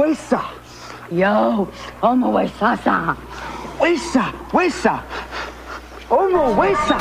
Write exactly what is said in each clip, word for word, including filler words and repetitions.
Wesa. Yo, Omo Wesasa. Wesa, Wesa. Omo Wesa.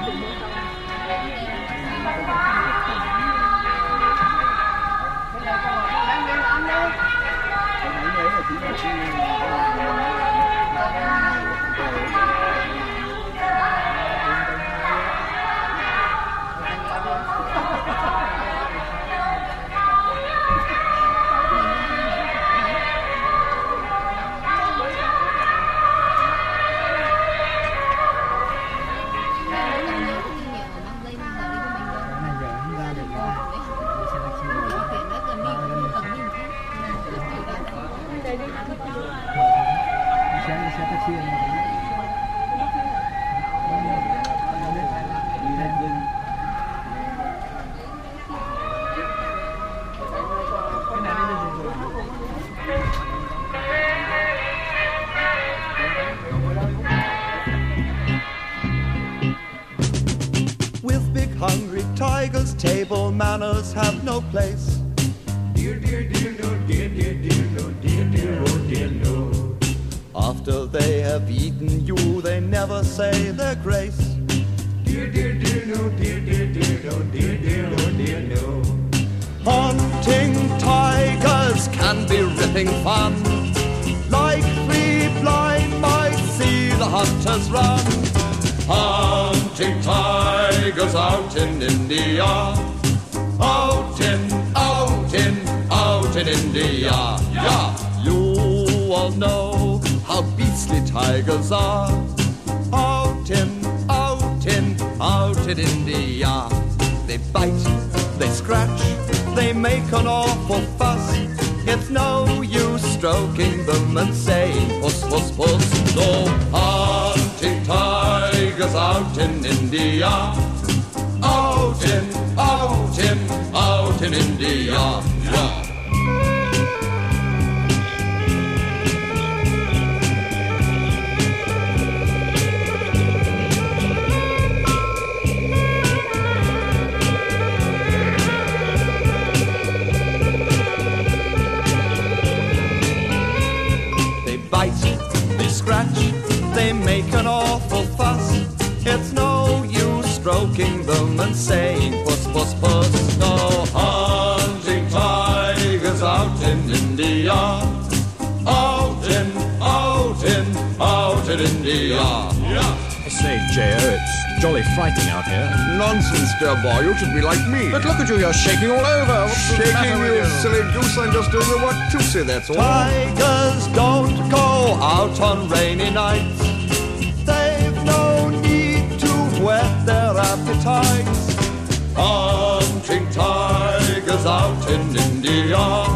With big hungry tigers, table manners have no place. Dear, dear, dear, no, dear, dear, dear, no, dear, dear, oh, dear, no. After they have eaten you, they never say their grace. Dear, dear, dear, no, dear, dear, dear, no, dear, dear, oh, dear, no. Hunting tigers can be ripping fun. Like three blind mice see the hunters run. Hunting tigers out in India. Out in, out in, out in India. Yeah, you all know how beastly tigers are. Out in, out in, out in India. They bite, they scratch, they make an awful fuss. It's no use stroking them and saying puss, puss, puss. So hunting tigers out in India. Out in, out in, out in India. Yeah. They scratch, they make an awful fuss. It's no use stroking them and saying puss, puss, puss. No hunting tigers out in India. Out in, out in, out in India. Yeah. I say, J O, it's jolly frightening out here. Nonsense, dear boy. You should be like me. But look at you, you're shaking all over. What's the Shaking, matter with you you? silly goose. I'm just doing the what to say, that's all. Tigers don't go out on rainy nights. They've no need to whet their appetites. Hunting tigers out in India.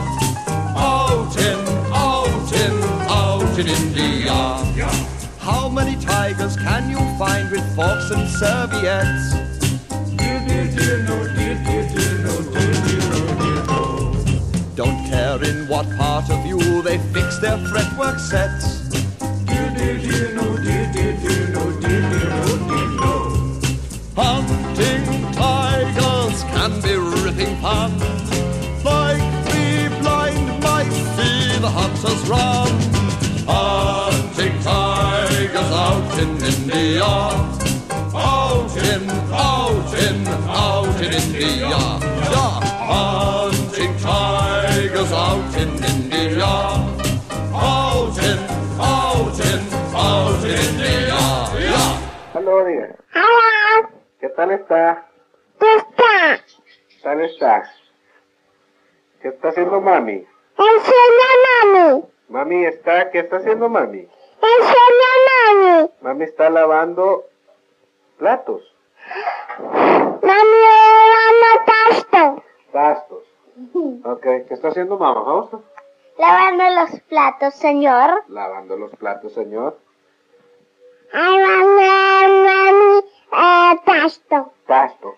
Out in, out in, out in India. Yeah. How many tigers can you find with forks and serviettes? Dear, dear, dear, no, dear, dear, dear, no, dear, dear, no, dear, no. Don't care in what part of you they fix their fretwork sets. Dear, dear, dear, no, dear, dear, dear, no, dear, dear, no, dear, no. Hunting tigers can be ripping fun. Like three blind mice see the hunters run. Hunting tigers out in India. Out in, out in, out in India. Yeah. Hunting tigers out in India. Out in, out in, out in India. Yeah. Hello there. Hola. ¿Qué tal está? ¿Qué está? ¿Qué tal está? ¿Qué está haciendo mami? Enseña a mami. Mami está, ¿qué está haciendo mami? Enseña a mami. Mami está lavando platos. Mami lavando pastos. Pastos. Ok, ¿qué está haciendo mamá? Vamos. Lavando los platos, señor. Lavando los platos, señor. Ay, mami, mami, eh, pasto. Pasto.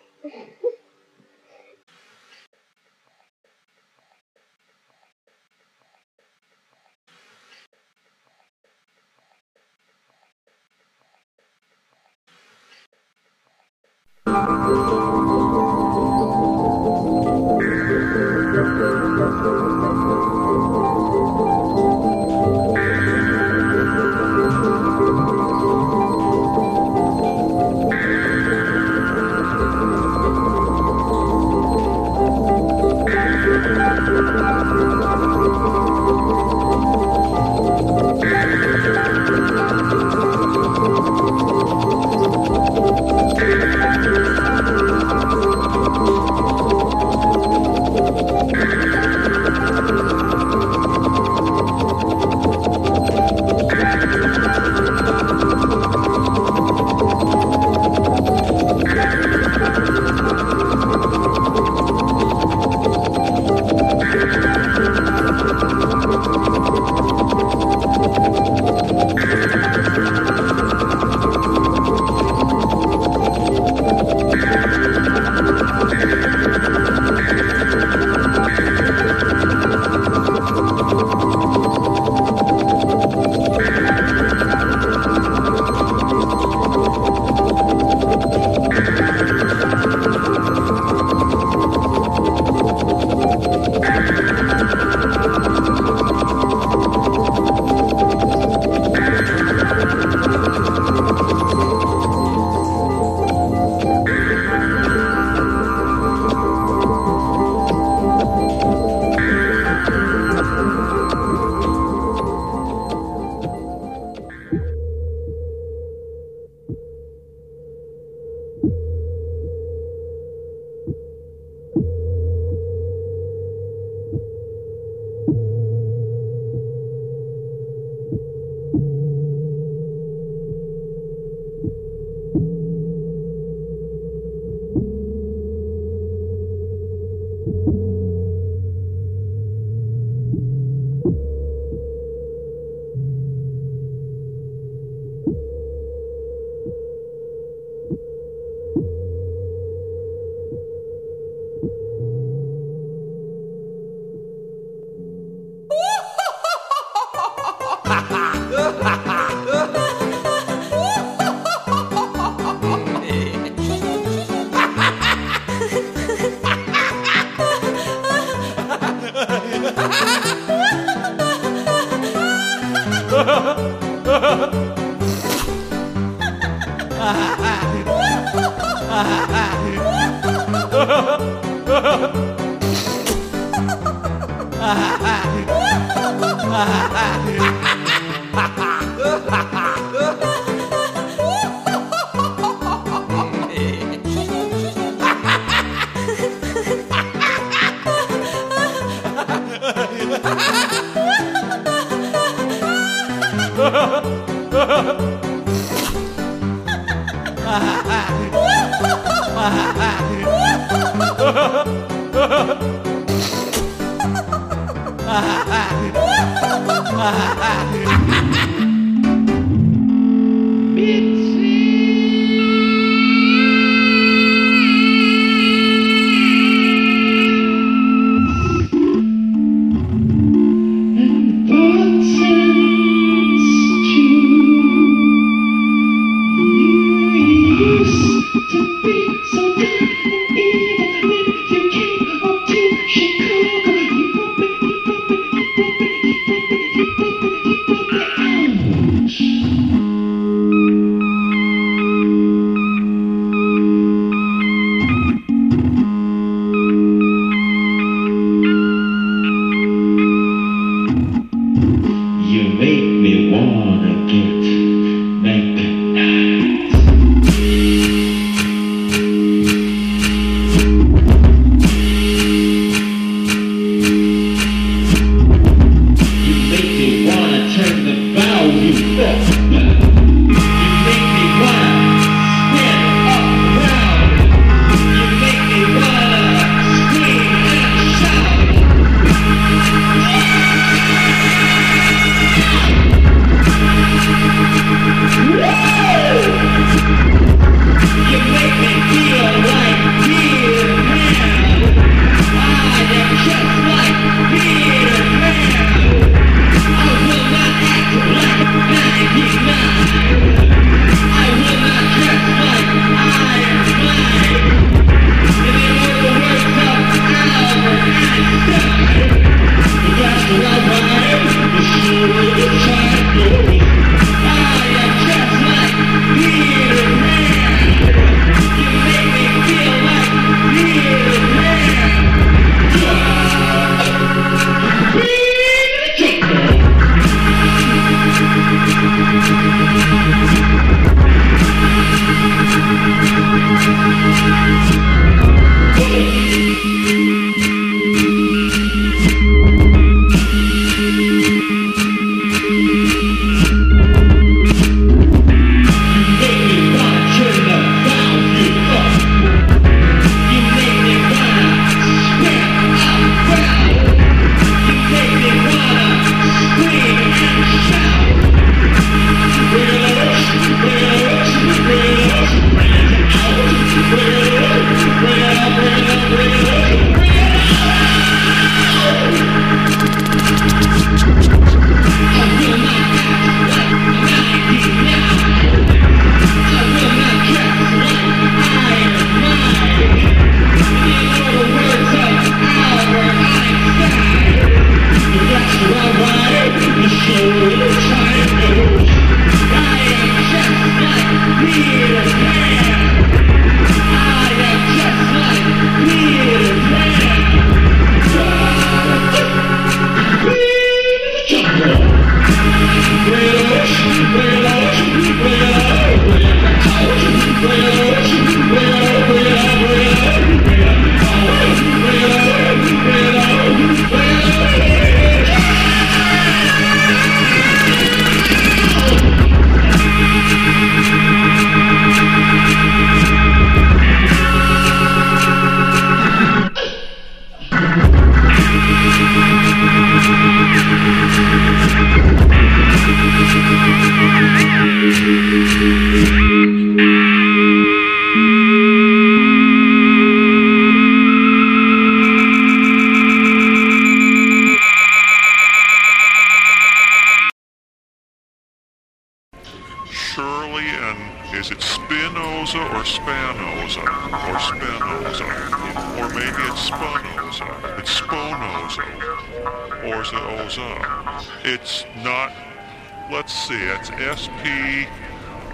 It's not, let's see, it's S P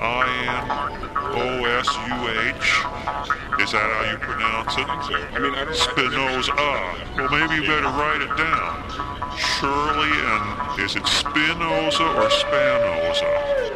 I N O S U H. Is that how you pronounce it? I mean, I don't... Spinoza. Well, maybe you better write it down. Shirley, and is it Spinoza or Spanoza?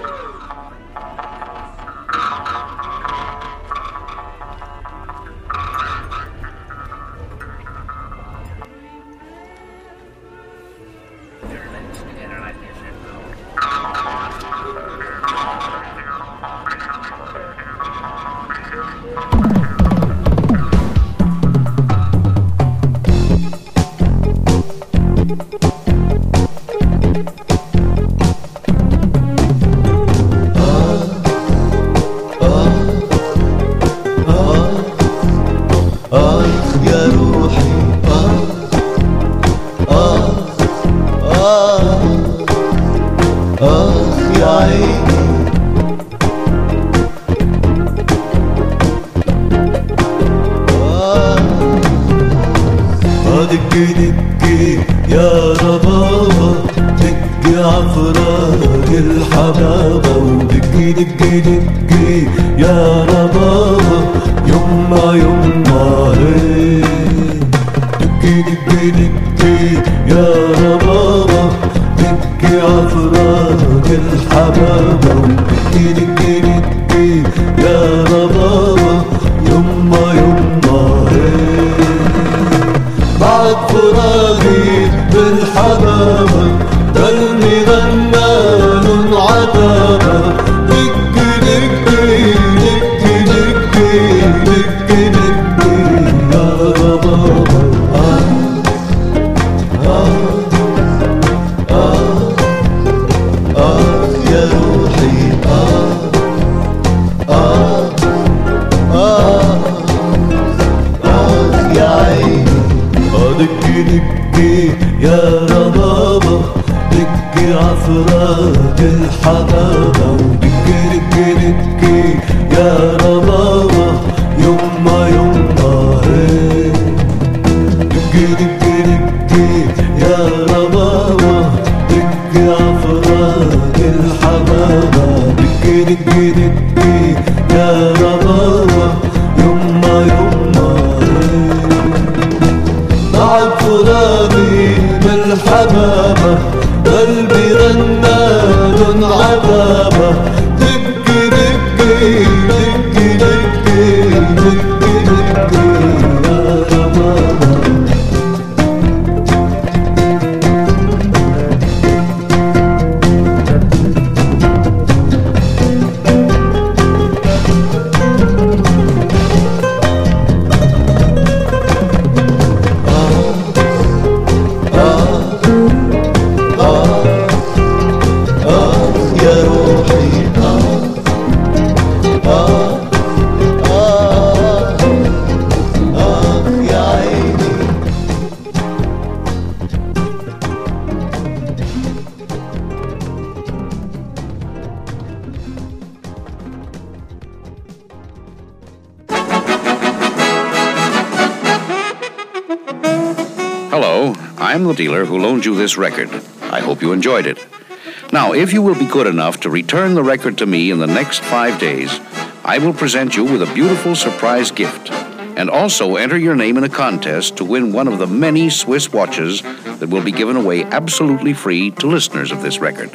I'm the dealer who loaned you this record. I hope you enjoyed it. Now, if you will be good enough to return the record to me in the next five days, I will present you with a beautiful surprise gift and also enter your name in a contest to win one of the many Swiss watches that will be given away absolutely free to listeners of this record.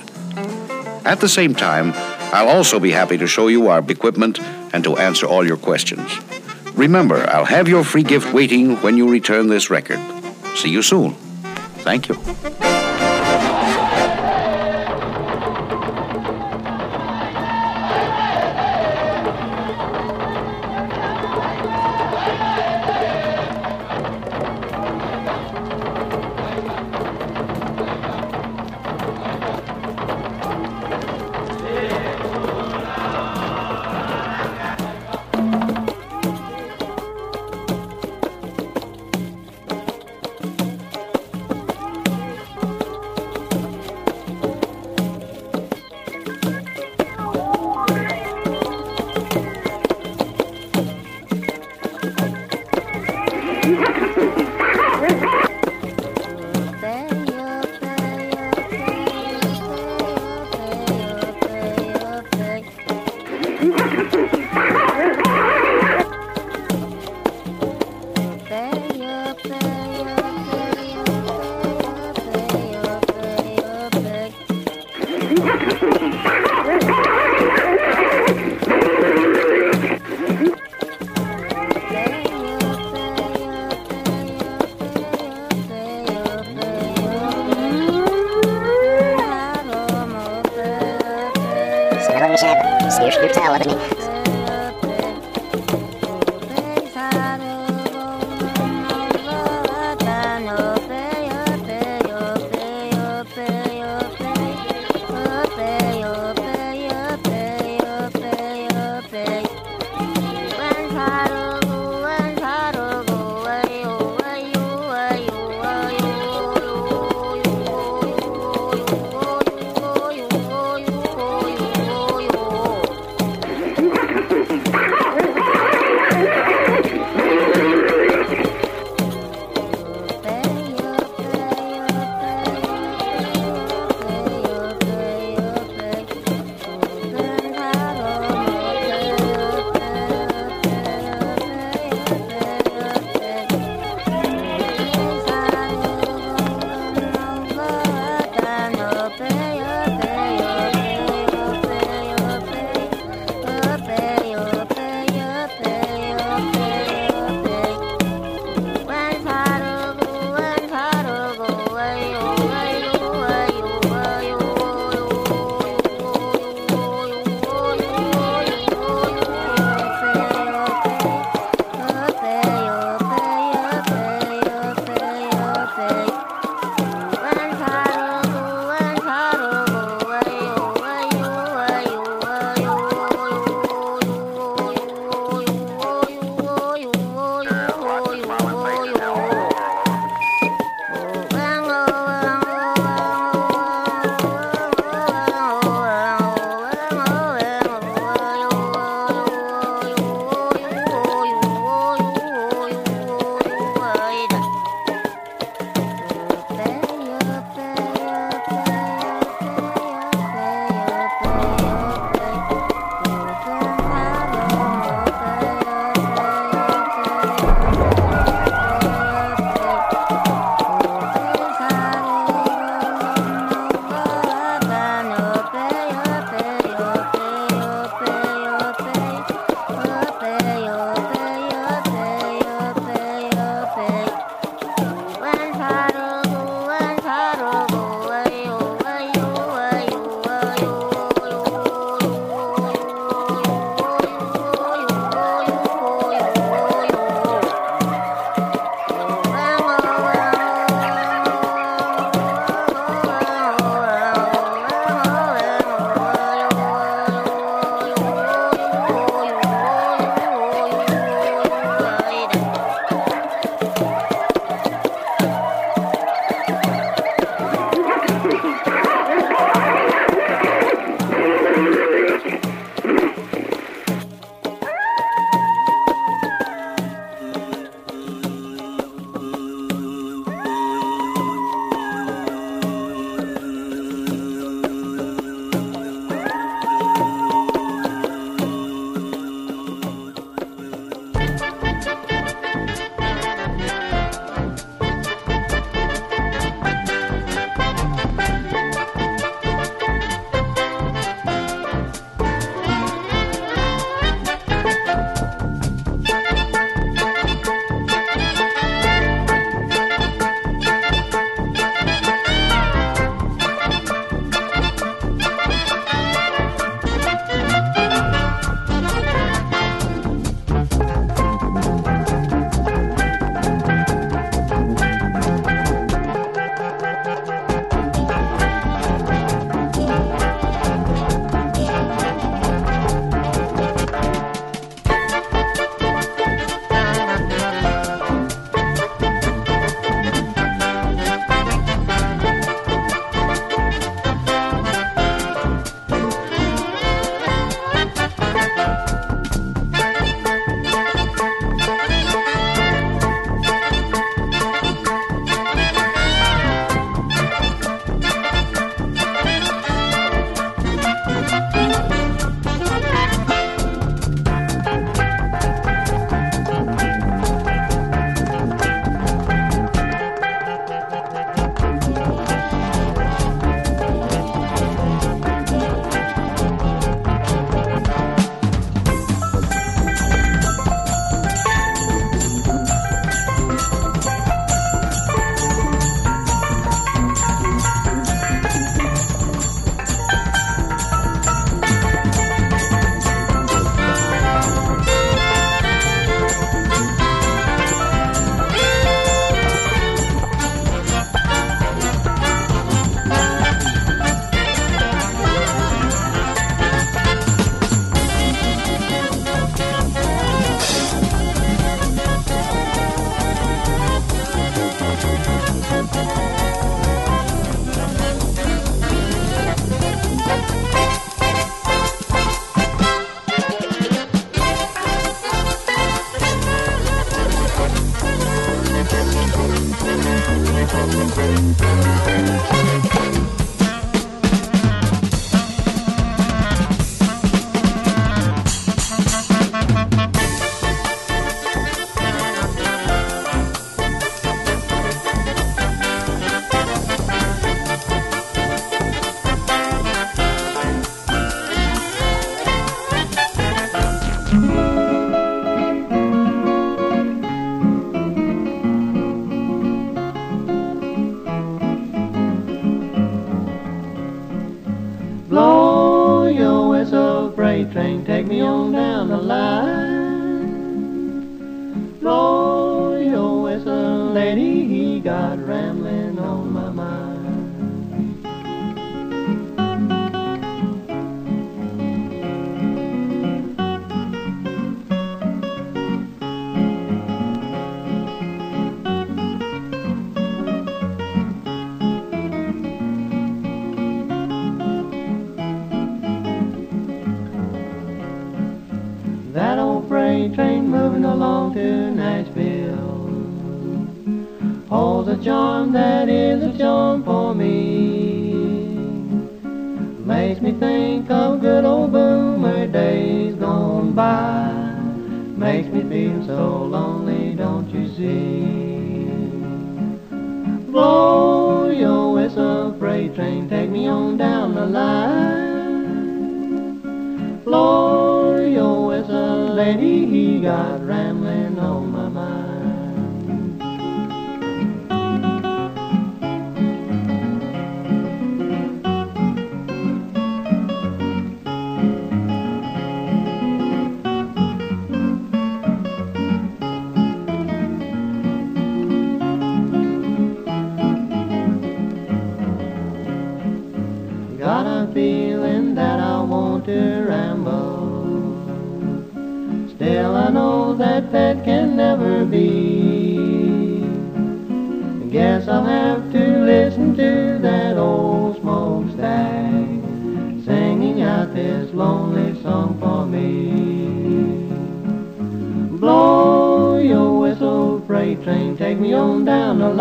At the same time, I'll also be happy to show you our equipment and to answer all your questions. Remember, I'll have your free gift waiting when you return this record. See you soon. Thank you. telephony. down the line. Blow your whistle, lady, he got rambling on my mind. That old freight train moving along to Nashville holds a charm that is a charm for me. Makes me think of good old boomer days gone by. Makes me feel so lonely, don't you see? Blow your whistle, freight train, take me on down the line. Blow your whistle, lady, he got rambling on my mind. Got a feeling that I want to ramble. Still I know that that can never be. Guess I'll have to listen to that old smokestack singing out this lonely song for me. Blow your whistle, freight train, take me on down the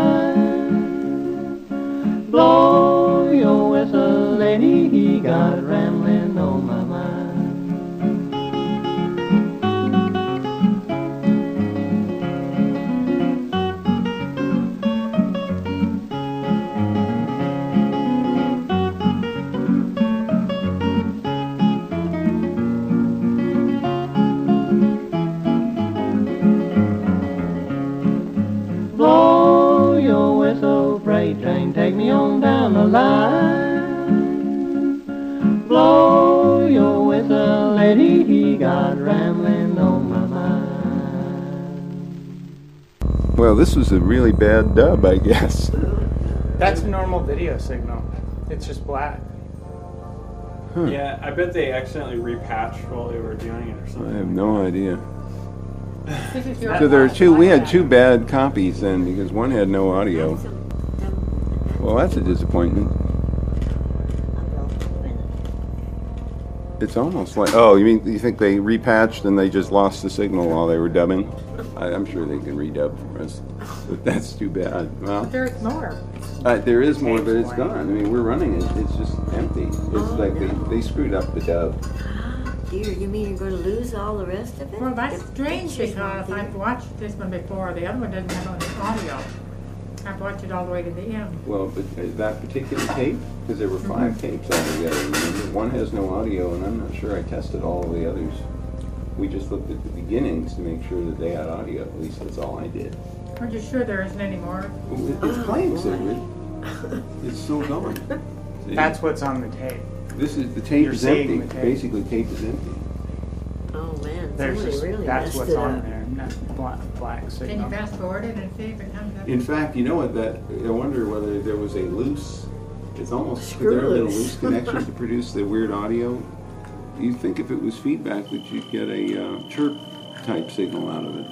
line. Blow your whistle, lady, he got rambling on my mind. Blow your whistle, freight train, take me on down the line. Blow your whistle, lady, he got rambling on my mind. Well, this was a really bad dub, I guess. That's a normal video signal. It's just black. Huh. Yeah, I bet they accidentally repatched while they were doing it or something. I have no idea. This is your So there are two, we had two bad copies then because one had no audio. Well, that's a disappointment. It's almost like, oh, you mean, you think they repatched and they just lost the signal while they were dubbing? I, I'm sure they can redub for us, but that's too bad. Well, There's more. uh, there is more, but it's gone. I mean, we're running it. It's just empty. It's like they, they screwed up the dub. Dear, you mean you're going to lose all the rest of it? Well, that's The strange pictures because won't I've be- watched this one before. The other one doesn't have any audio. I've watched it all the way to the end. Well, but uh, that particular tape, because there were five Mhm. tapes altogether. Remember? One has no audio, and I'm not sure I tested all of the others. We just looked at the beginnings to make sure that they had audio. At least that's all I did. Are you sure there isn't any more? Well, it- It's playing, Sigrid. It's still going. See? That's what's on the tape. This is the tape You're is seeing empty. the tape. Basically, tape is empty. Oh man, There's somebody just, really that's messed what's it on up. there, not black, black Can signal. you fast forward it and see if it comes up? In fact, you know what? That I wonder whether there was a loose. It's almost Screw could there have been a loose. loose connection to produce the weird audio. You think if it was feedback that you'd get a uh, chirp type signal out of it?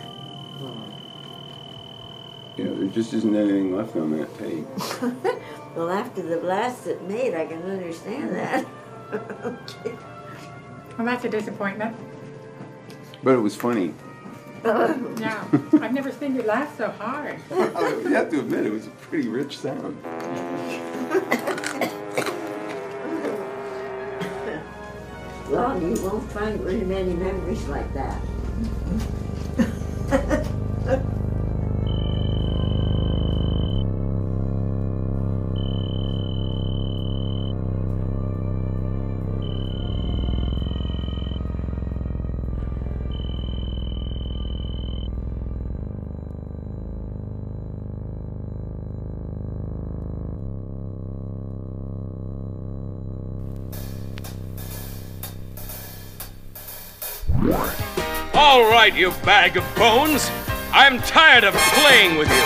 Yeah, there just isn't anything left on that tape. Well, after the blast it made, I can understand that. Okay. Well, that's a disappointment. But it was funny. Yeah, I've never seen you laugh so hard. You have to admit, it was a pretty rich sound. Well, you won't find very many memories like that. All right, you bag of bones. I'm tired of playing with you.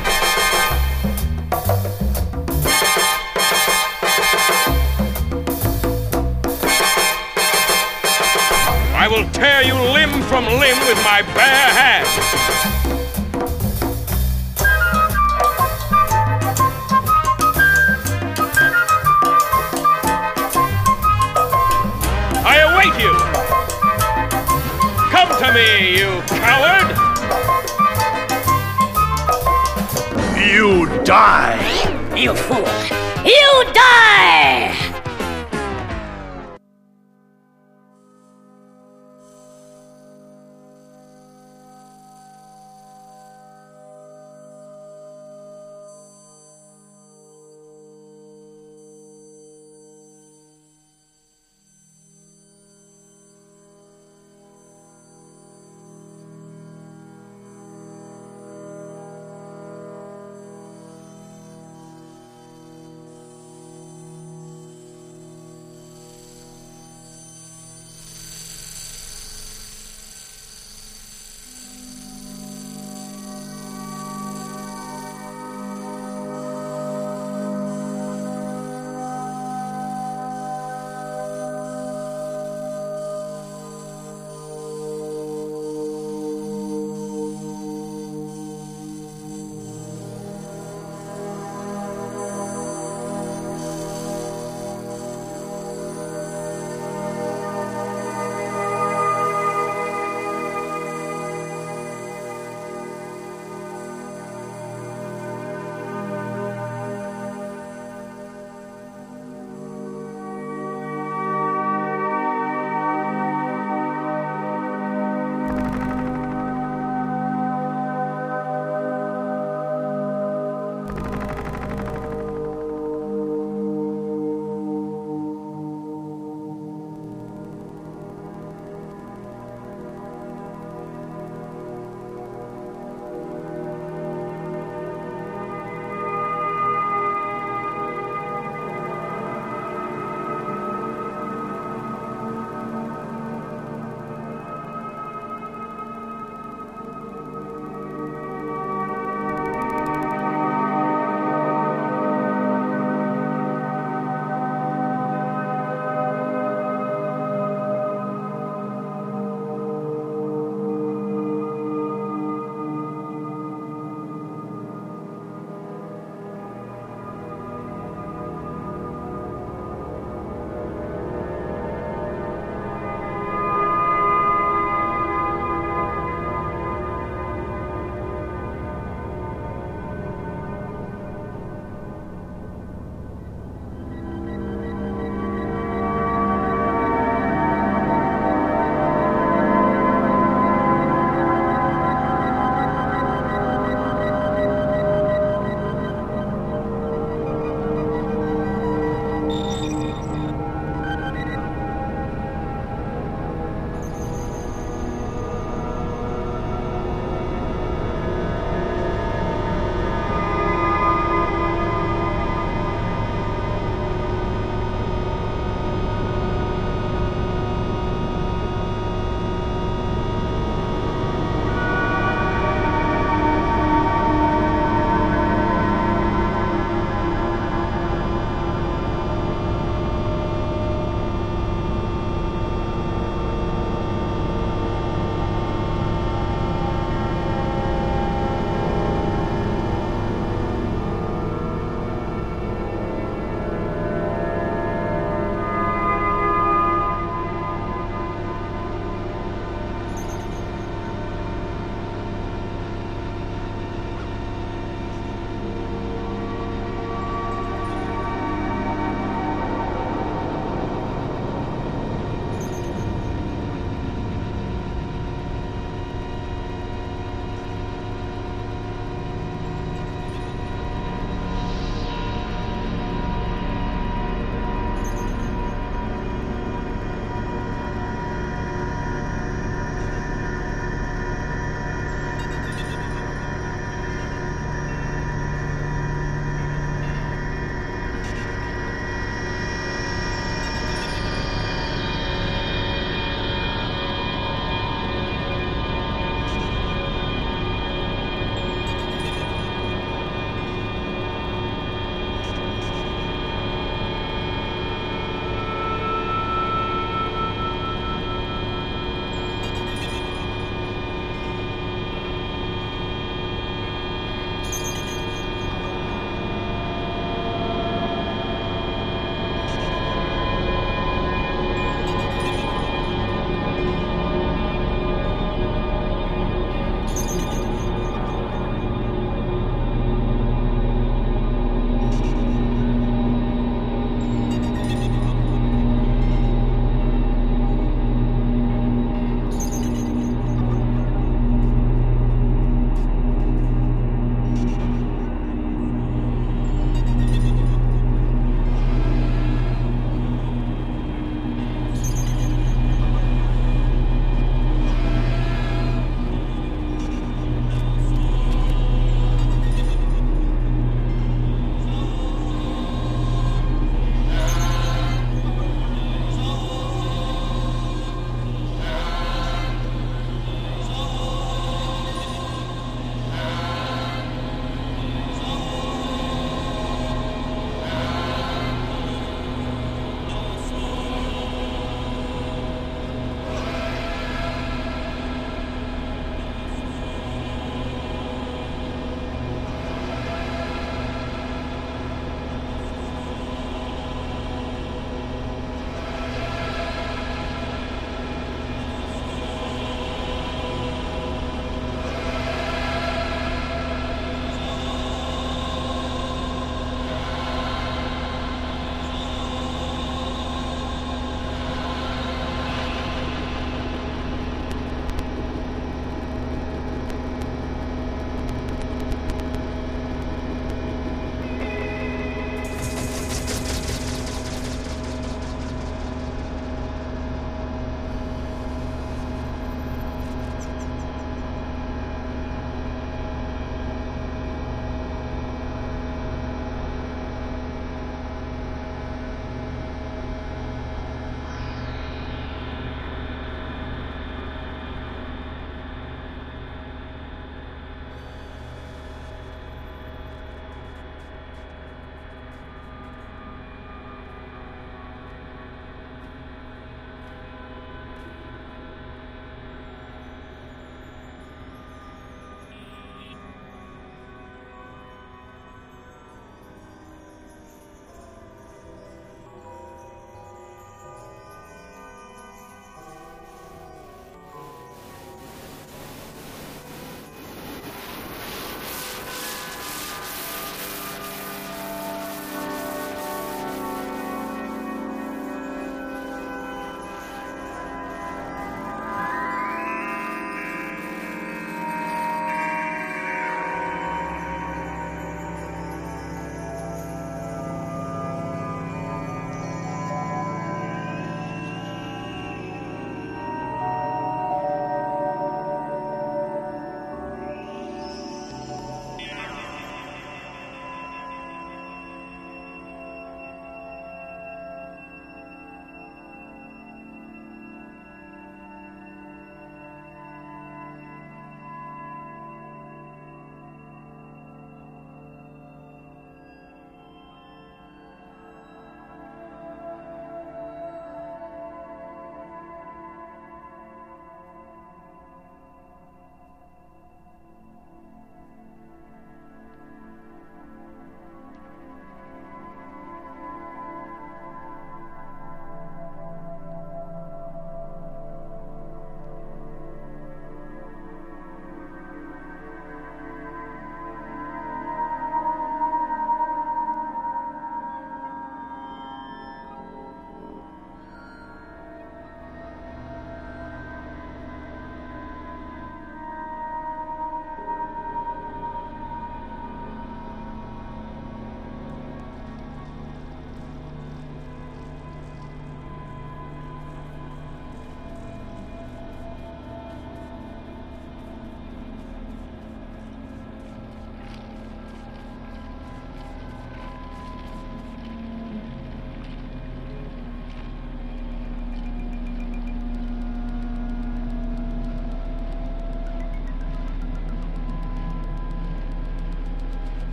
I will tear you limb from limb with my bare hands. I await you. Come to me, you coward. You die. You fool. You die!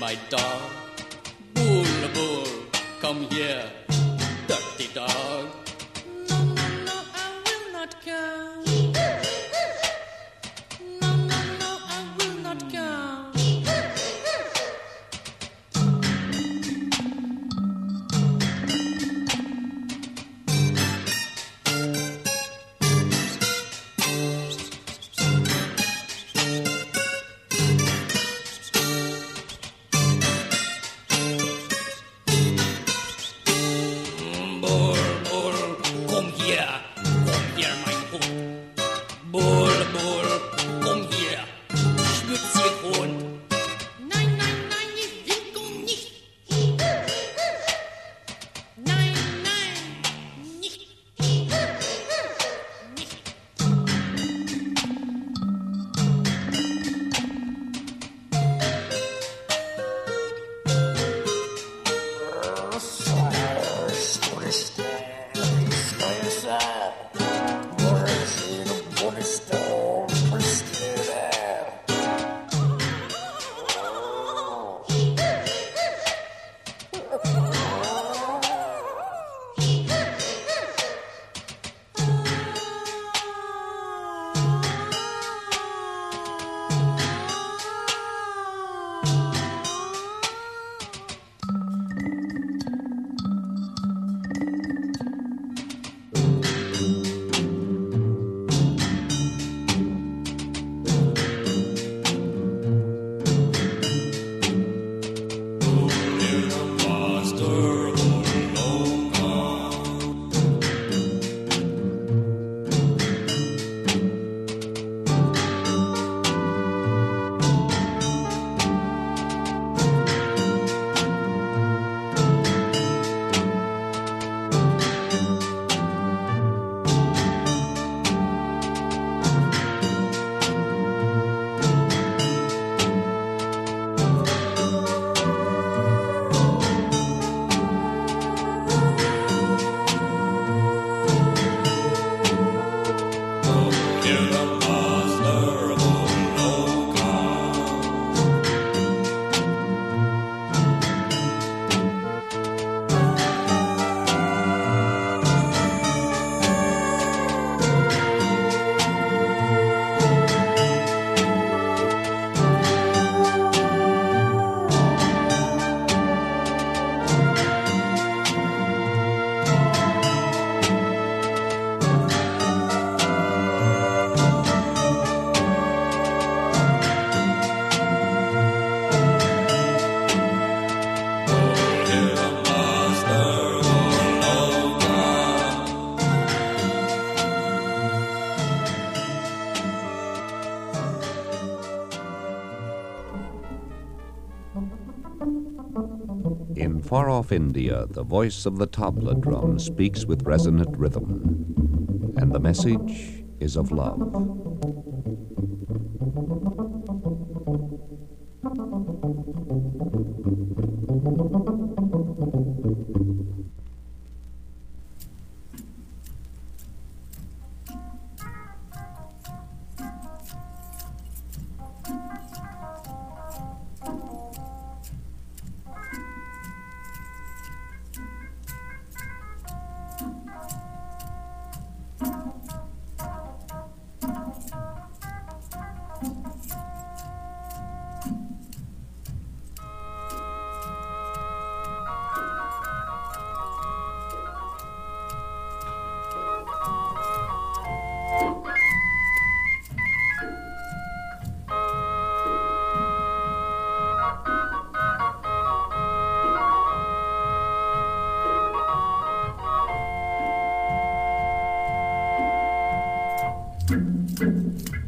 my dog. Bull, bull, come here, dirty dog. No, no, no, I will not come. No, no, no, I will not come. In far-off India, the voice of the tabla drum speaks with resonant rhythm, and the message is of love. Thank you.